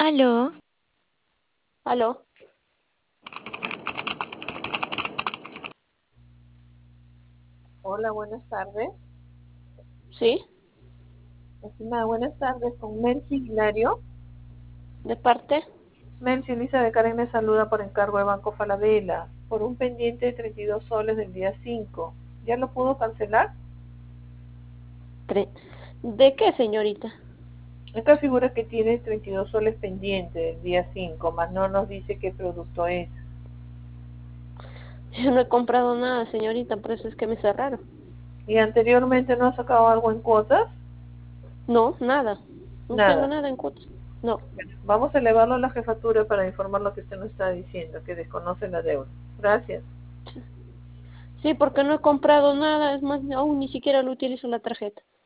Aló, Aló, Hola, buenas tardes. ¿sí? Estimada, buenas tardes con Melcy Hilario. ¿De parte? Melcy, Elisa de Karen le saluda por encargo de Banco Falabella, por un pendiente de 32 soles del día 5. ¿Ya lo pudo cancelar? Tre- ¿De qué, señorita? Esta figura que tiene 32 soles pendiente del día 5, más no nos dice qué producto es. Yo no he comprado nada, señorita, por eso es que me cerraron. ¿Y anteriormente no ha sacado algo en cuotas? No, nada. No tengo Nada. nada en cuotas. No. Bueno, vamos a elevarlo a la jefatura para informar lo que usted nos está diciendo, que desconoce la deuda. Gracias. Sí, porque no he comprado nada. Es más, aún ni siquiera lo utilizo la tarjeta.